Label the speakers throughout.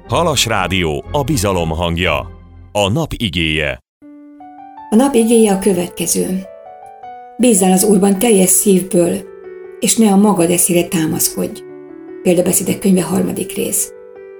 Speaker 1: Halas Rádió, a bizalom hangja. A nap igéje.
Speaker 2: A nap igéje a következő. Bízzál az Úrban teljes szívből, és ne a magad eszére támaszkodj. Példabeszédek könyve 3. rész.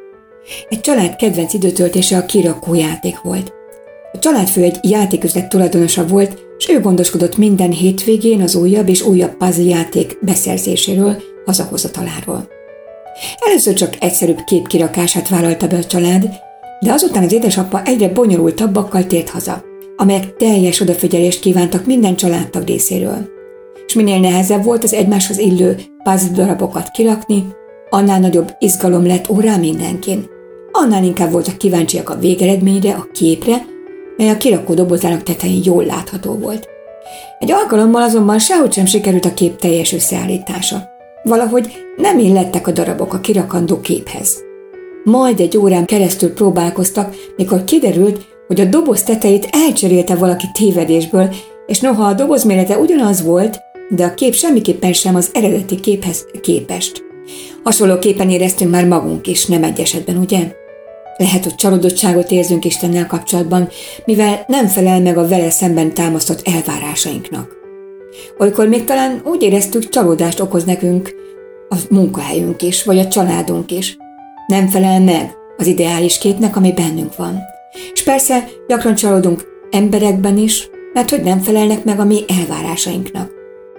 Speaker 2: Egy család kedvenc időtöltése a kirakójáték volt. A családfő egy játéküzlet tulajdonosa volt, és ő gondoskodott minden hétvégén az újabb és újabb puzzle játék beszerzéséről, hazahozataláról. Először csak egyszerűbb kirakását vállalta be a család, de azután az édesapa egyre bonyolultabbakkal tért haza, amelyek teljes odafigyelést kívántak minden családtag részéről. És minél nehezebb volt az egymáshoz illő puzzle darabokat kirakni, annál nagyobb izgalom lett órá mindenkin. Annál inkább voltak kíváncsiak a végeredményre, a képre, mely a kirakó dobozának tetején jól látható volt. Egy alkalommal azonban sehogy sem sikerült a kép teljes összeállítása. Valahogy nem illettek a darabok a kirakandó képhez. Majd egy órán keresztül próbálkoztak, mikor kiderült, hogy a doboz tetejét elcserélte valaki tévedésből, és noha a doboz mérete ugyanaz volt, de a kép semmiképpen sem az eredeti képhez képest. Hasonlóképpen éreztünk már magunk is, nem egy esetben, ugye? Lehet, hogy csalódottságot érzünk Istennel kapcsolatban, mivel nem felel meg a vele szemben támasztott elvárásainknak. Olykor még talán úgy éreztük, csalódást okoz nekünk a munkahelyünk is, vagy a családunk is. Nem felel meg az ideális képnek, ami bennünk van. És persze gyakran csalódunk emberekben is, mert hogy nem felelnek meg a mi elvárásainknak.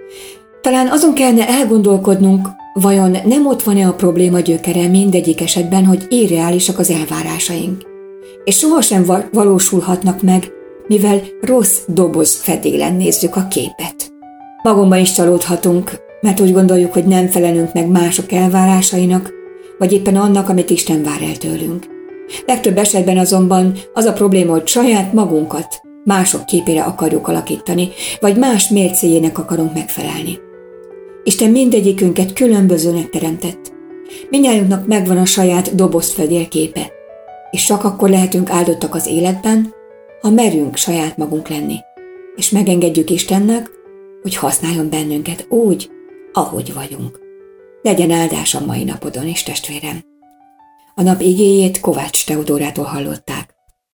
Speaker 2: Talán azon kellene elgondolkodnunk, vajon nem ott van-e a probléma gyökere mindegyik esetben, hogy irreálisak az elvárásaink, és sohasem valósulhatnak meg, mivel rossz doboz fedélen nézzük a képet. Magunkban is csalódhatunk, mert úgy gondoljuk, hogy nem felelünk meg mások elvárásainak, vagy éppen annak, amit Isten vár el tőlünk. Legtöbb esetben azonban az a probléma, hogy saját magunkat mások képére akarjuk alakítani, vagy más mércéjének akarunk megfelelni. Isten mindegyikünket különbözőnek teremtett. Mindnyájunknak megvan a saját dobozfedél képe, és csak akkor lehetünk áldottak az életben, ha merünk saját magunk lenni, és megengedjük Istennek, hogy használjon bennünket úgy, ahogy vagyunk. Legyen áldás a mai napodon is, testvérem! A nap igéjét Kovács Teodórától hallották.